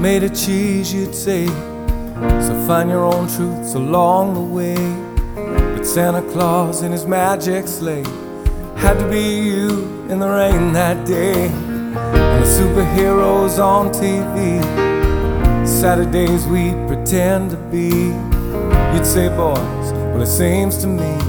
made of cheese, you'd say. So find your own truths along the way. But Santa Claus in his magic sleigh had to be you in the rain that day. And the superheroes on TV, Saturdays we'd pretend to be. You'd say, boys, well it seems to me